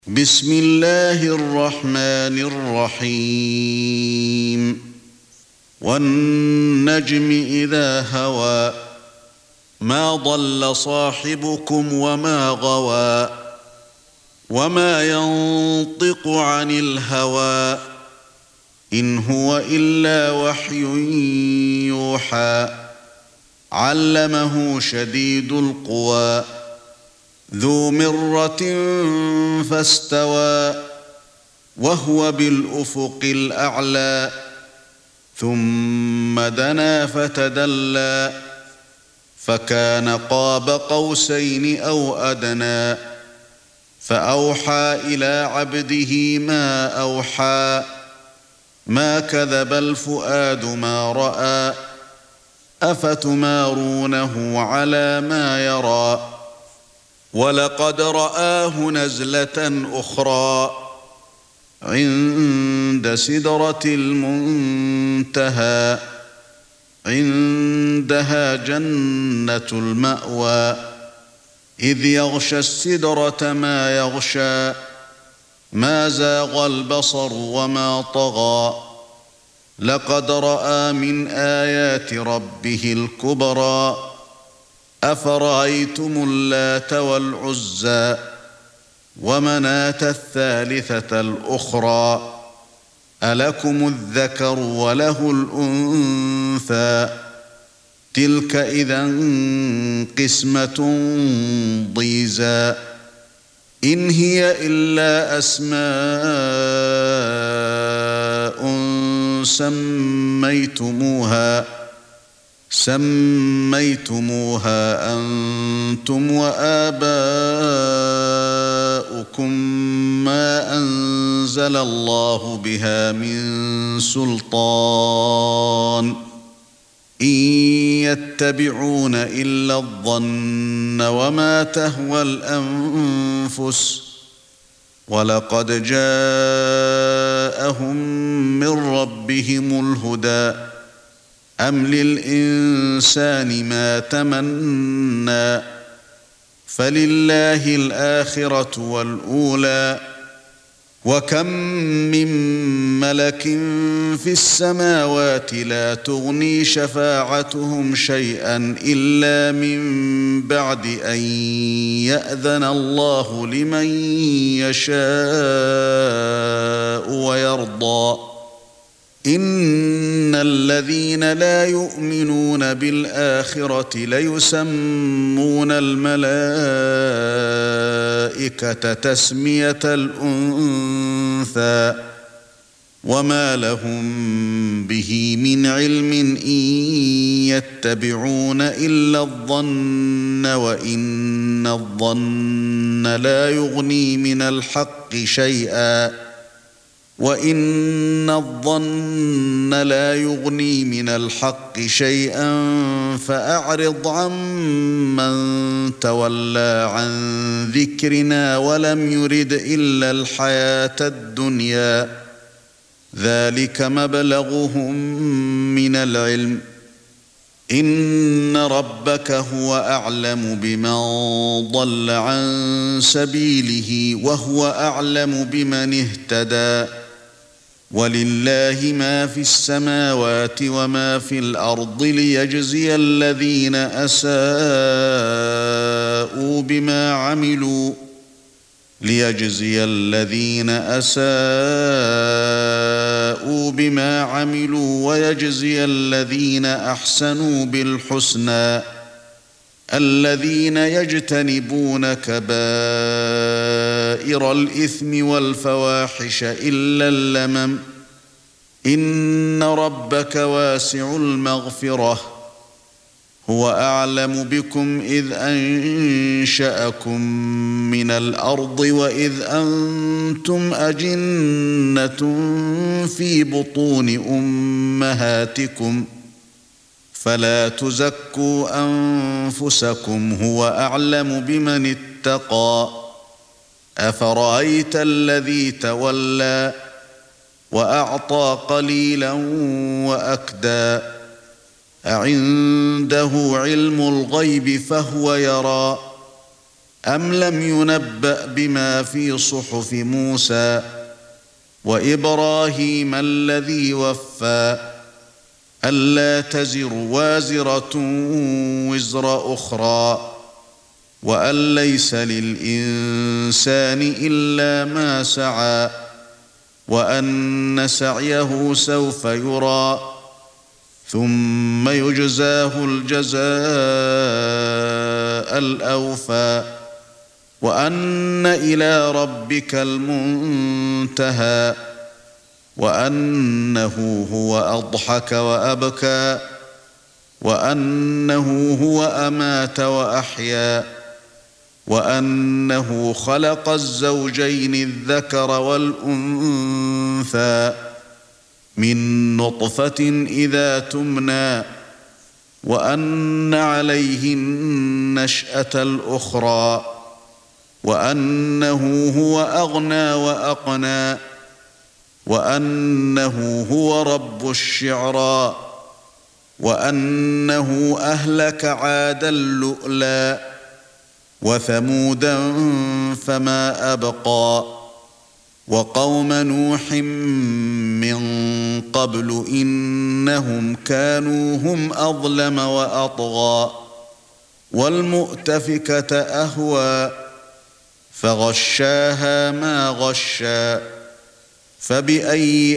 بسم الله الرحمن الرحيم والنجم إذا هوى ما ضل صاحبكم وما غوى وما ينطق عن الهوى إن هو إلا وحي يوحى علمه شديد القوى ذو مرة فاستوى وهو بالأفق الأعلى ثم دنا فتدلى فكان قاب قوسين أو أدنى فأوحى إلى عبده ما أوحى ما كذب الفؤاد ما رأى أفتمارونه على ما يرى ولقد رآه نزلة أخرى عند سدرة المنتهى عندها جنة المأوى إذ يغشى السدرة ما يغشى ما زاغ البصر وما طغى لقد رأى من آيات ربه الكبرى أفرأيتم اللات والعزى ومناة الثالثة الأخرى ألكم الذكر وله الأنثى تلك إذا قسمة ضيزى إن هي إلا أسماء سميتموها أنتم وآباؤكم ما أنزل الله بها من سلطان إن يتبعون إلا الظن وما تهوى الأنفس ولقد جاءهم من ربهم الهدى أم للإنسان ما تمنى فلله الآخرة والأولى وكم من ملك في السماوات لا تغني شفاعتهم شيئا إلا من بعد أن يأذن الله لمن يشاء ويرضى إن الذين لا يؤمنون بالآخرة ليسمون الملائكة تسمية الأنثى وما لهم به من علم إن يتبعون إلا الظن وإن الظن لا يغني من الحق شيئا فأعرض عمن تولى عن ذكرنا ولم يرد إلا الحياة الدنيا ذلك مبلغهم من العلم إن ربك هو أعلم بمن ضل عن سبيله وهو أعلم بمن اهتدى ولله ما في السماوات وما في الأرض ليجزي الذين أساءوا بما عملوا ويجزي الذين أحسنوا بالحسنى الذين يجتنبون كبائر الإثم والفواحش إلا اللمم إن ربك واسع المغفرة هو أعلم بكم إذ أنشأكم من الأرض وإذ أنتم أجنة في بطون أمهاتكم فلا تزكوا أنفسكم هو أعلم بمن اتقى أفرأيت الذي تولى وأعطى قليلا وأكدى أعنده علم الغيب فهو يرى أَمْ لَمْ يُنَبَّأْ بِمَا فِي صُحُفِ مُوسَى وَإِبْرَاهِيمَ الَّذِي وَفَّى أَلَّا تَزِرُ وَازِرَةٌ وِزْرَ أُخْرَى وَأَن لَّيْسَ لِلْإِنسَانِ إِلَّا مَا سَعَىٰ وَأَنَّ سَعْيَهُ سَوْفَ يُرَىٰ ثُمَّ يُجْزَاهُ الْجَزَاءَ الْأَوْفَىٰ وَأَنَّ إِلَىٰ رَبِّكَ الْمُنتَهَىٰ وَأَنَّهُ هُوَ أَضْحَكَ وَأَبْكَىٰ وَأَنَّهُ هُوَ أَمَاتَ وَأَحْيَا وَأَنَّهُ خَلَقَ الزَّوْجَيْنِ الذَّكَرَ وَالْأُنثَىٰ مِن نُّطْفَةٍ إِذَا تُمْنَىٰ وَأَنَّ عَلَيْهِ النَّشْأَةَ الْأُخْرَىٰ وَأَنَّهُ هُوَ أَغْنَىٰ وَأَقْنَىٰ وَأَنَّهُ هُوَ رَبُّ الشِّعْرَىٰ وَأَنَّهُ أَهْلَكَ عَادًا الْأُولَىٰ وَثَمُودًا فَمَا أَبْقَىٰ وَقَوْمَ نُوحٍ مِّن قَبْلُ إِنَّهُمْ كَانُوا هُمْ أَظْلَمَ وَأَطْغَىٰ وَالْمُؤْتَفِكَةَ أَهْوَىٰ فَغَشَّاهَا مَا غَشَّىٰ فَبِأَيِّ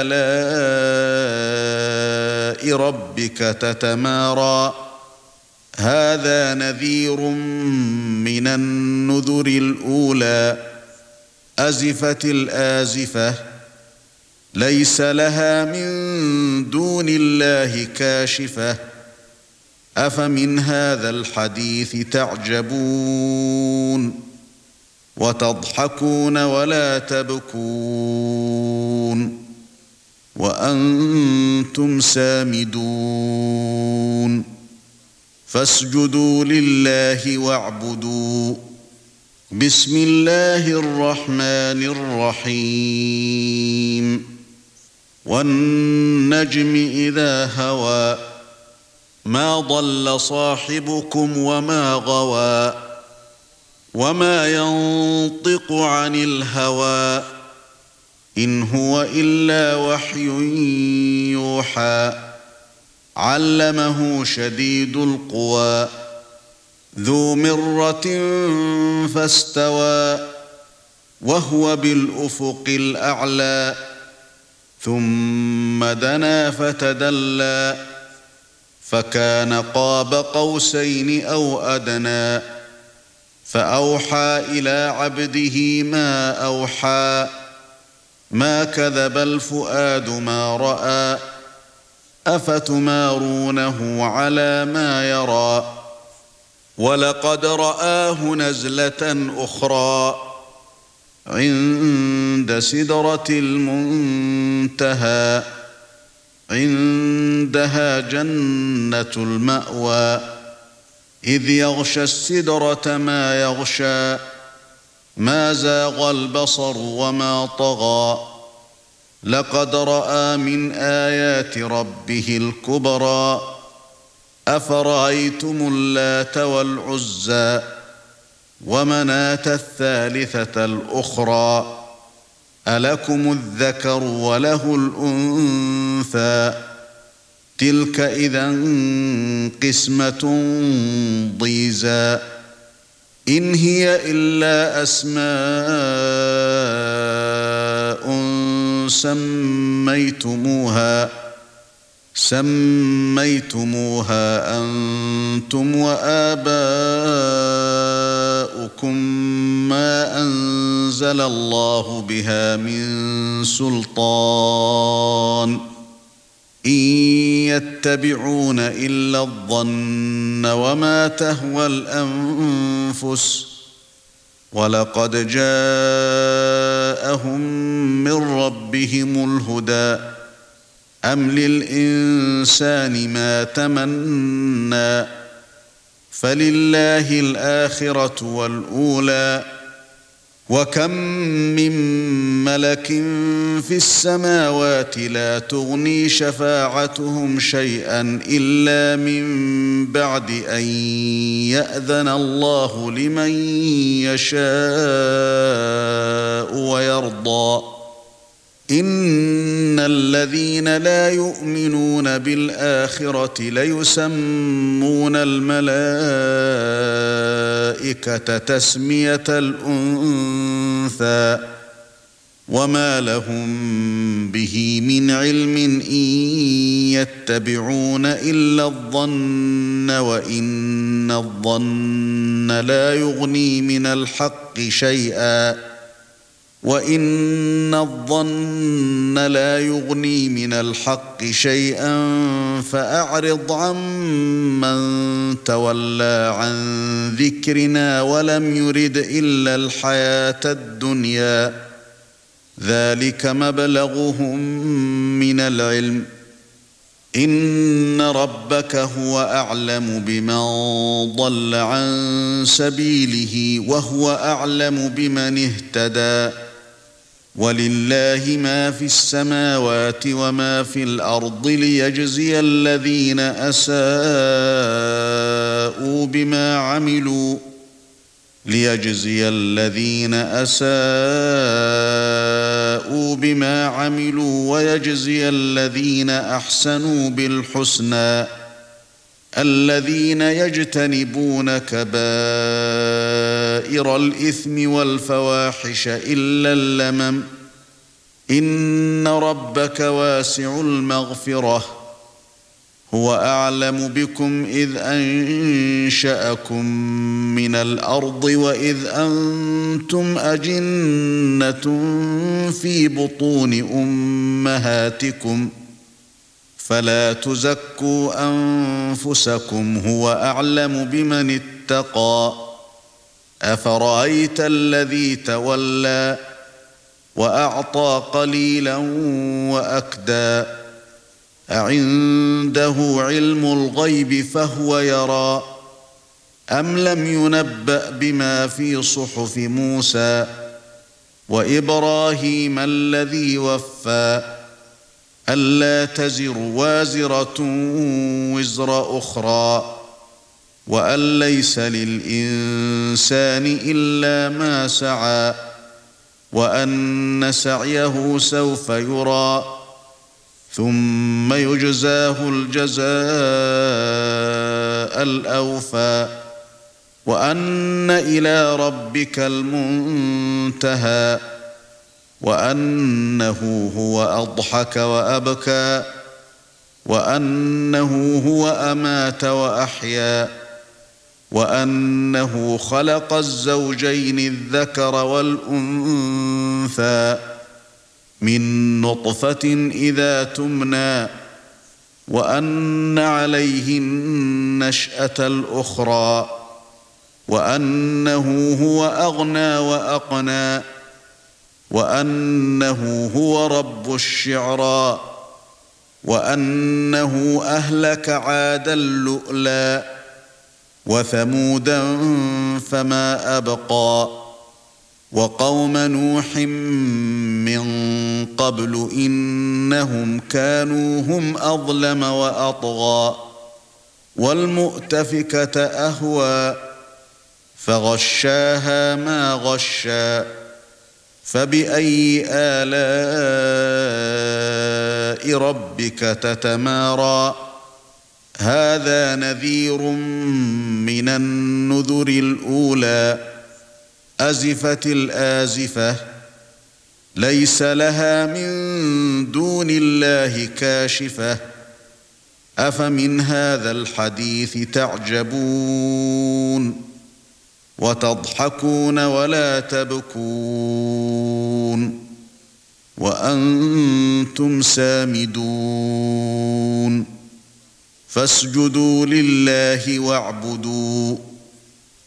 آلَاءِ رَبِّكَ تَتَمَارَىٰ هَذَا نَذِيرٌ مِّنَ النُّذُرِ الْأُولَىٰ أَزِفَتِ الْآزِفَةُ لَيْسَ لَهَا مِن دُونِ اللَّهِ كَاشِفَةٌ أَفَمِنْ هَذَا الْحَدِيثِ تَعْجَبُونَ وَتَضْحَكُونَ وَلَا تَبْكُونَ وَأَنْتُمْ سَامِدُونَ فَاسْجُدُوا لِلَّهِ وَاعْبُدُوا بِسْمِ اللَّهِ الرَّحْمَنِ الرَّحِيمِ وَالنَّجْمِ إِذَا هَوَىٰ مَا ضَلَّ صَاحِبُكُمْ وَمَا غَوَىٰ وَمَا يَنطِقُ عَنِ الْهَوَىٰ إِنْ هُوَ إِلَّا وَحْيٌ يُوحَىٰ عَلَّمَهُ شَدِيدُ الْقُوَىٰ ذُو مِرَّةٍ فَاسْتَوَىٰ وَهُوَ بِالْأُفُقِ الْأَعْلَىٰ ثُمَّ دَنَا فَتَدَلَّىٰ فَكَانَ قَابَ قَوْسَيْنِ أَوْ أَدْنَىٰ فَأَوْحَىٰ إِلَىٰ عَبْدِهِ مَا أَوْحَىٰ مَا كَذَبَ الْفُؤَادُ مَا رَأَىٰ أَفَتُمَارُونَهُ عَلَىٰ مَا يَرَىٰ وَلَقَدْ رَآهُ نَزْلَةً أُخْرَىٰ عِندَ سِدْرَةِ الْمُنتَهَىٰ عِندَهَا جَنَّةُ الْمَأْوَىٰ إِذْ يَغْشَى السِّدْرَةَ مَا يَغْشَىٰ مَا زَاغَ الْبَصَرُ وَمَا طَغَىٰ لَقَدْ رَأَىٰ مِنْ آيَاتِ رَبِّهِ الْكُبْرَىٰ أَفَرَأَيْتُمُ اللَّاتَ وَالْعُزَّىٰ وَمَنَاةَ الثَّالِثَةَ الْأُخْرَىٰ أَلَكُمُ الذَّكَرُ وَلَهُ الْأُنثَىٰ تِلْكَ إِذًا قِسْمَةٌ ضِيزَىٰ إِنْ هِيَ إِلَّا أَسْمَاءٌ سَمَّيْتُمُوهَا أَنْتُمْ وَآبَاؤُكُمْ مَا أَنزَلَ اللَّهُ بِهَا مِنْ سُلْطَانٍ إِنْ يَتَّبِعُونَ إِلَّا الظَّنَّ وَمَا تَهْوَى الْأَنفُسُ وَلَقَدْ جَاءَهُم مِّن رَّبِّهِمُ الْهُدَىٰ أَمْ لِلْإِنسَانِ مَا تَمَنَّىٰ فَلِلَّهِ الْآخِرَةُ وَالْأُولَىٰ وَكَم مِّن ملك في السماوات لا تغني شفاعتهم شيئا إلا من بعد أن يأذن الله لمن يشاء ويرضى إن الذين لا يؤمنون بالآخرة ليسمون الملائكة تسمية الأنثى وما لهم به من علم إن يتبعون إلا الظن وإن الظن لا يغني من الحق شيئا فأعرض عمن تولى عن ذكرنا ولم يرد إلا الحياة الدنيا ذلك مبلغهم من العلم إن ربك هو أعلم بمن ضل عن سبيله وهو أعلم بمن اهتدى ولله ما في السماوات وما في الأرض ليجزي الذين أساءوا بما عملوا ويجزي الذين أحسنوا بالحسنى الذين يجتنبون كبائر الإثم والفواحش إلا اللمم إن ربك واسع المغفرة هو أعلم بكم إذ أنشأكم من الأرض وإذ أنتم أجنة في بطون أمهاتكم فلا تزكوا أنفسكم هو أعلم بمن اتقى أفرأيت الذي تولى وأعطى قليلا وأكدى أعنده علم الغيب فهو يرى أم لم ينبأ بما في صحف موسى وإبراهيم الذي وفى ألا تزر وازرة وزر أخرى وأن ليس للإنسان إلا ما سعى وأن سعيه سوف يرى ثم يجزاه الجزاء الأوفى وأن إلى ربك المنتهى وأنه هو أضحك وأبكى وأنه هو أمات وأحيا وأنه خلق الزوجين الذكر والأنثى من نطفة إذا تمنى وأن عليه النشأة الأخرى وأنه هو أغنى وأقنى وأنه هو رب الشعرى وأنه أهلك عادا اللؤلؤا وثمودا فما أبقى وقوم نوح من قبل إنهم كانوا هم أظلم وأطغى والمؤتفكة أهوى فغشاها ما غشى فبأي آلاء ربك تتمارى هذا نذير من النذر الأولى أزفت الآزفة ليس لها من دون الله كاشفة أفمن هذا الحديث تعجبون وتضحكون ولا تبكون وأنتم سامدون فاسجدوا لله واعبدوا